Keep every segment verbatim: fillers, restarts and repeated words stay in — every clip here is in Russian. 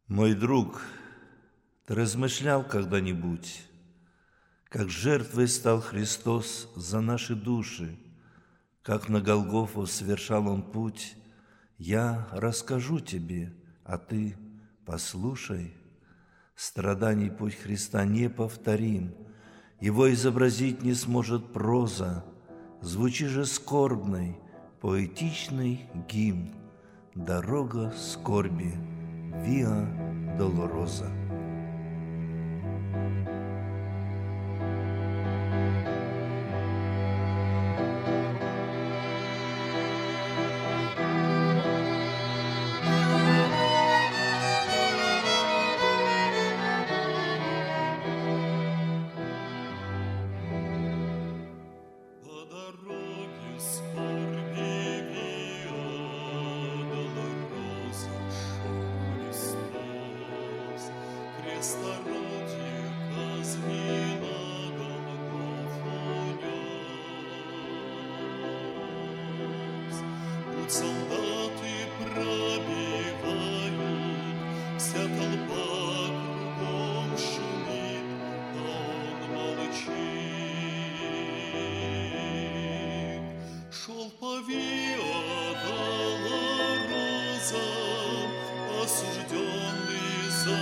Мой друг, ты размышлял когда-нибудь, как жертвой стал Христос за наши души, как на Голгофу совершал Он путь? Я расскажу тебе, а ты послушай. Страданий путь Христа неповторим, Его изобразить не сможет проза. Звучи же скорбный, поэтичный гимн, дорога скорби, Виа Долороза. Солдаты пробивают, вся толпа кругом шумит, а он молчит. Шел по Виа Долороза, осужденный за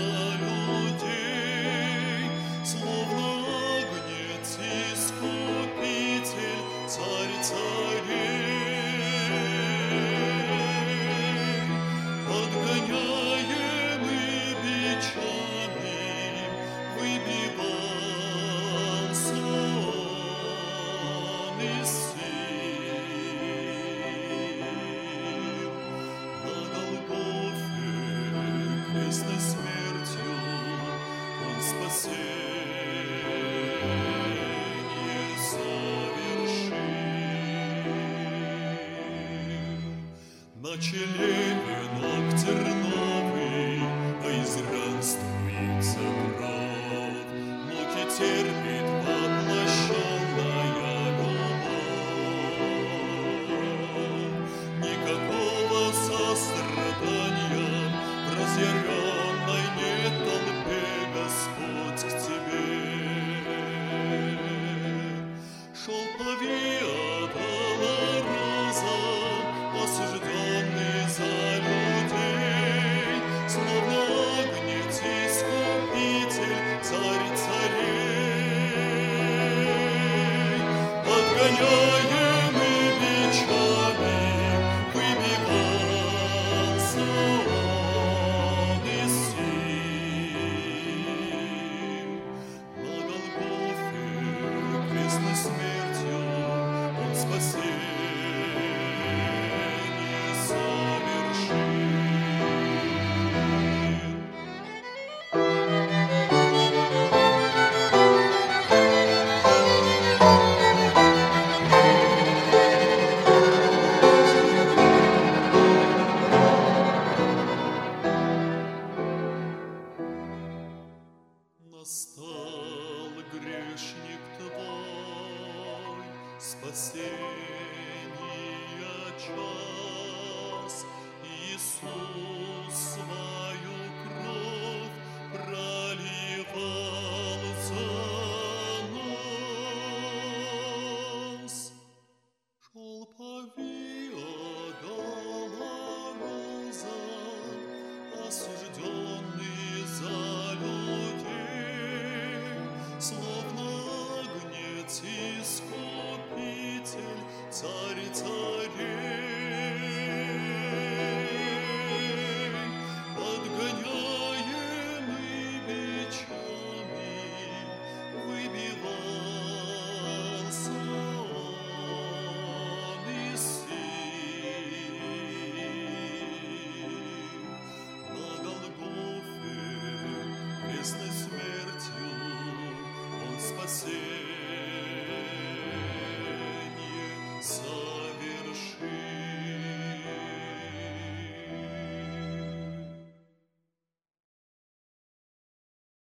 людей, словно агнец искупитель, царь царей. Крестной смертью Он спасение совершил. На челе венок терновый, а из ран струится кровь, муки терпит воплощенная любовь. Никакого сострадания разъяренной нет толпе, Господь к тебе. Шел по Виа Долороза, осужденный за людей, словно агнец искупитель, царь царей. Подгоняемый бичами выбивался он из сил. На Голгофе крестной смертью Он спасение совершил. Настал грешник твой, спасения час, Иисус.